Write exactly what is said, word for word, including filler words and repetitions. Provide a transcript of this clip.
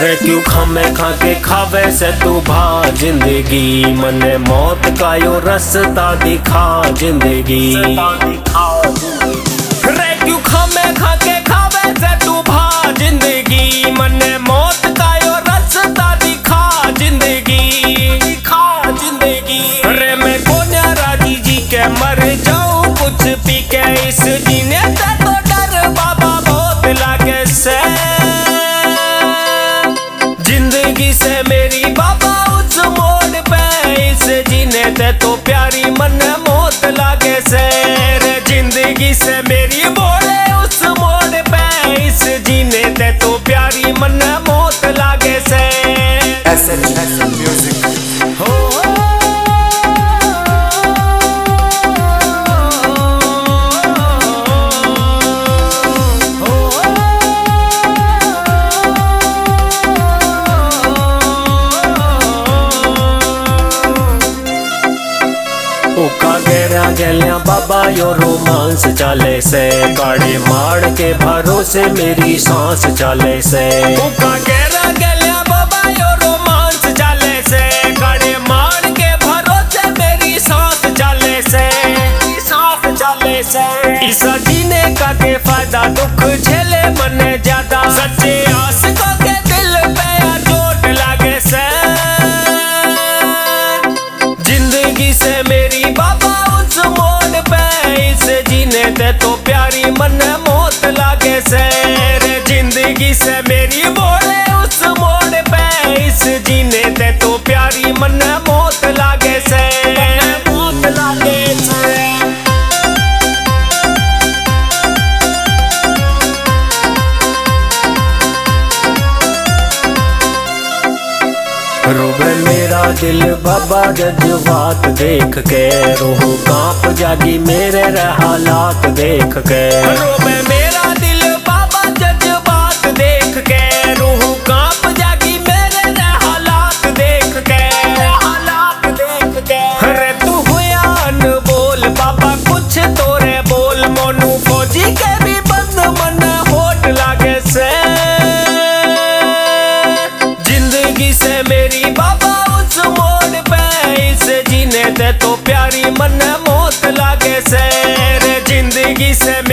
रे क्यों खामे खा के खावे से तू भा जिंदगी, मने मौत का यो रास्ता दिखा जिंदगी। रे क्यों खामे खा के खावे से तू भा जिंदगी, मने मौत का यो रास्ता दिखा जिंदगी, दिखा जिंदगी। रे मैं कोन्या राजी जी के मर जाऊं कुछ पी के, इस जीने से तो डर बाबा बहुत लागे से। जिंदगी से मेरी बाबा उस मोड़ पे, इस जीने ते तो प्यारी मन मौत लागे से। रे जिंदगी से मेरी बोले उस मोड़ पे, इस जीने ते तो प्यारी मन मौत लागे से। ऐसे ऐसे म्यूजिक हो गेरा गेलिया बाबा यो रोमांस चाले से, गाड़ी मार के भरोसे मेरी सांस चाले से। गेरा गेलिया बाबा यो रोमांस चाले से, गाड़ी मार के भरोसे मेरी सांस चाले से, सांस चाले से। इस जीने का के फायदा दुख झेले मन ज्यादा, सच्चे आशिकों के दिल पे चोट लागे से। जिंदगी से मेरी बाबा उस मोड़ पे, इस जीने ते तो प्यारी मन मौत लागे से। रे जिंदगी से मेरी बोले उस मोड़ पे, इस जीने ते तो प्यारी मन मौत लागे से, मौत लागे से। रोवे मेरा दिल बाबा जज्बात देख के, रूह कांप जागी मेरे हालात देख के। रोवे मेरा दिल बाबा जज्बात देख के, रूह कांप जागी मेरे हालात देख के, हालात देख के। अरे तू हुआ अनबोल बाबा कुछ तोरे बोल, मोनू फौजी के भी बंद मन होट लागे से। जिंदगी से मेरी बाबा उस मोड़ पे, इस जीने ते तो प्यारी मन मौत लागे से। रे जिंदगी से